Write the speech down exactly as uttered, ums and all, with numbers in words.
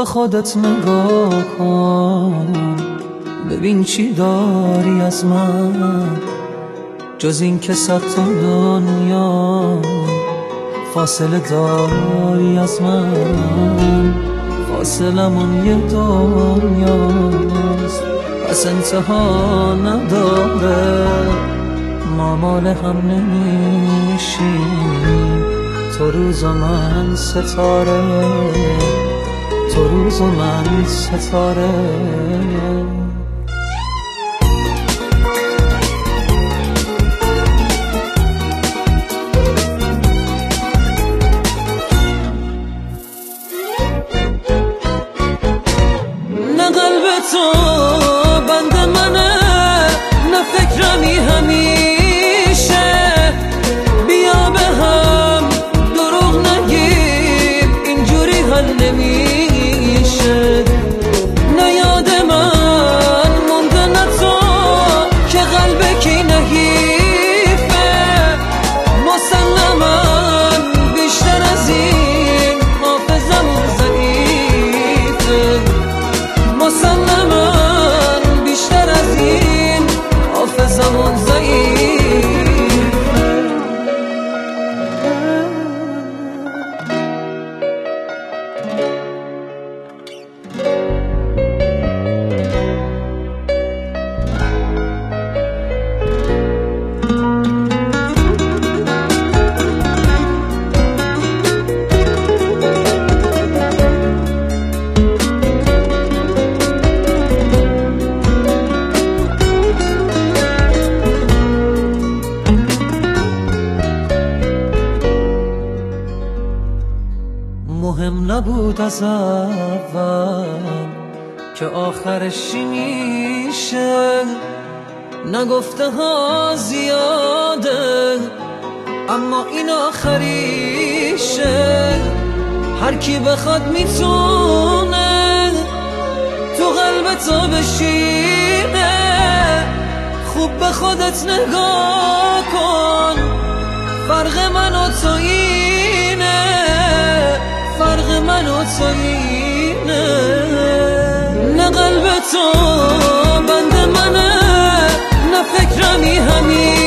به خودت نگاه کن، ببین چی داری از من جز این که صد تا دنیا فاصله داری از من. فاصلمون یه دنیاست پس انتها نداره، ما مال هم نمیشیم. تو روز و من ستاره، تو روز و من ستاره. نه قلب تو بند منه، نه فکرمی همیشه. بیا به هم دروغ نگیم، اینجوری حل نمیشه. نه یاد من مونده نه تو که قلب کی نحیفه. مسلما بیشتر از این حافظمون ضعیفه. مسلما بیشتر از این حافظمون ضعیفه. مهم نبود از اول که آخرش چی میشه. نگفته ها زیاده اما این آخریشه. هر کی بخواد میتونه تو قلب تو بشینه. خوب به خودت نگاه کن، فرق من و تو اینه. فرق من و تو اینه. نه قلب تو بند منه، نه فکرمی همین.